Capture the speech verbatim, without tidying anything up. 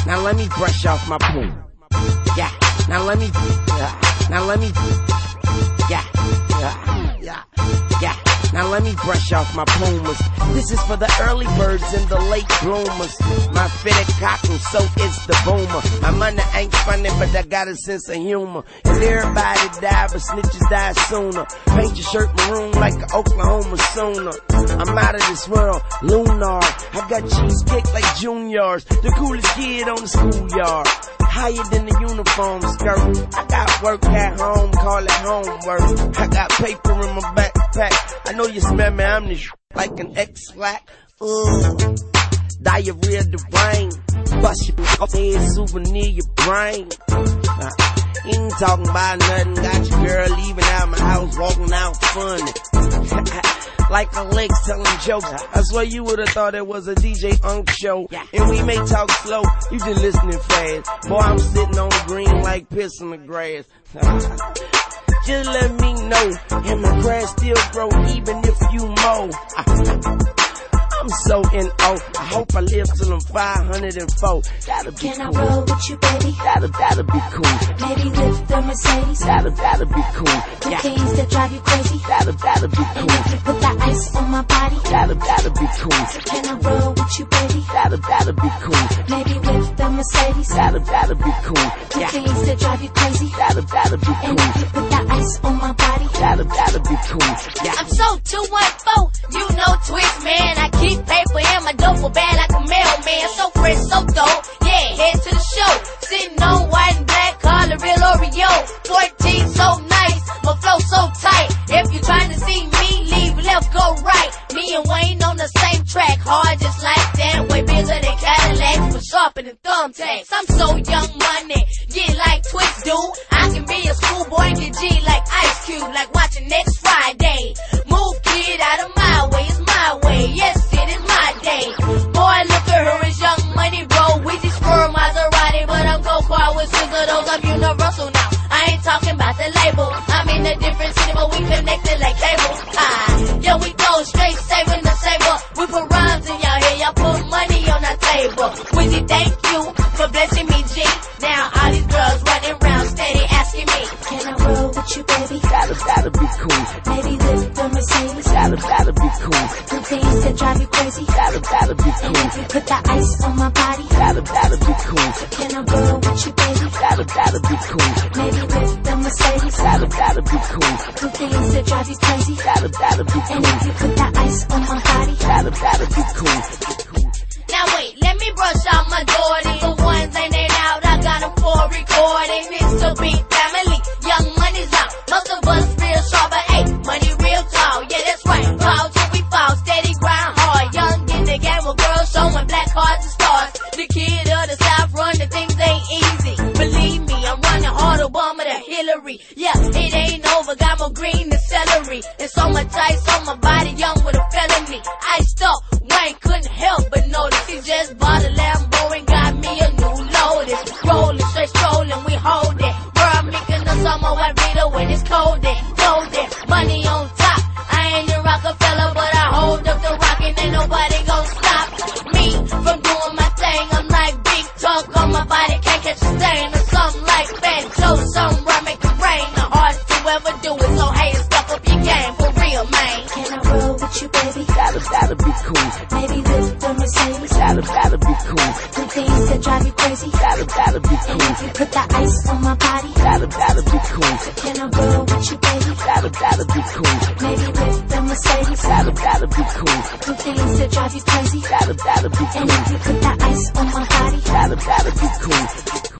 now let me brush off my poom. Yeah, now let me, uh, now let me, yeah, uh, yeah, yeah. Now let me brush off my pumas. This is for the early birds and the late bloomers. My fitted cotton, so is the boomer. My money ain't funny, but I got a sense of humor. And everybody die, but snitches die sooner. Paint your shirt maroon like an Oklahoma Sooner. I'm out of this world, lunar. I got cheesecake like juniors. The coolest kid on the schoolyard. Higher than the uniform skirt. I got work at home, call it homework. I got paper in my backpack. I know you smell me, I'm the sh- like an X-Flack. Ugh. Diarrhea the brain. Bust your off head, souvenir your brain. Nah, ain't talking about nothing. Got your girl leaving out my house, walking out funny. Like my legs telling jokes. I swear you would've thought it was a D J Unk show. And we may talk slow, you just listening fast. Boy, I'm sitting on green like piss in the grass. Just let me know, and my grass still grow even if you mow. I'm so in awe. I hope I live till I'm five hundred four. That'll be Can cool. I roll with you, baby? That'll, that'll be cool. Maybe lift the Mercedes. That'll, that'll be cool. The Yeah. things that drive you crazy. That'll, that'll be And cool. if you put the ice on my body, That'll, that'll be cool. can I roll with you, baby? That'll, that'll be cool. Maybe with the Mercedes. That'll, that'll be cool. The Yeah. things that drive you crazy. That'll, that'll be And cool. if you put the ice on my body, That'll, that'll be cool. Yeah. I'm so two one four, you know twist, man. I keep paper in my duffel bag like a mailman. So fresh, so dope, yeah, head to the show. Sitting on white and black, call it real Oreo. fourteen, so nice, my flow so tight. If you're trying to see me, leave left, go right. Me and Wayne on the same track, hard just like that. Way bigger than Cadillacs, but sharper than thumbtacks. I'm so young money, get like Twix do. I can be a schoolboy and get G like Ice Cube, like watching next Friday. Move kid out of my way, it's my way, yes it is my day. Boy look at her, it's young money bro. We just spur Maserati, but I'm go-kart with scissor, those I'm universal now. I ain't talking about the label, I'm in a different city but we connected like cable. Ah, yo we go straight saving the saver. We put rhymes in y'all head, y'all put money on our table. Wizzy thank you for blessing me G. Now all these girls running around steady asking me, can I roll with you, baby? That'll, that'll be cool. Maybe lift the Mercedes. That'll, that'll be cool. The things that drive you crazy. That'll, that'll be And cool. if you put the ice on my body, That'll, that'll be cool. can I roll with you, baby? That'll, that'll be cool. Maybe lift the Mercedes. That'll, that'll be cool. The things that drive you crazy. That'll, that'll be And cool. if you put the ice on my body, That'll, that'll be cool. now wait, let me brush out my Jordan. The ones ain't ain't out, I got them for recording. It's a big family, young money's out. Most of us real sharp, but hey, money real tall. Yeah, that's right, fall till we fall, steady grind hard. Young in the game with girls showing black cards and stars. The kid of the South run, the things ain't easy. Believe me, I'm running hard, Obama to Hillary. Yeah, it ain't over, got more green than celery. And so much ice on my body, young with a felony. Iced up, Wayne couldn't help but notice. He just bought a Lambo and got me a new Lotus. Rolling, straight strolling, we hold it. World making the summer white Rita when it's cold and golden. Money on top, I ain't a Rockefeller, but I hold up the rock and ain't nobody gon' stop me from doing my thing. I'm like big talk on my body, can't catch a stain or something like Fat Joe. Something run make it rain, the hardest to ever do it. So hey, step up your game for real, man. can I roll with you, baby? That'll, that'll be cool. Maybe lift the Mercedes. That'll, that'll be cool. The things that drive you crazy. That'll, that'll be And cool. if you put the ice on my body, That'll, that'll be cool. can I roll with you, baby? That'll, that'll be cool. Maybe lift the Mercedes. That'll, that'll be cool. The things that drive you crazy. That'll, that'll be And cool. if you put the ice on my body, That'll, that'll be cool.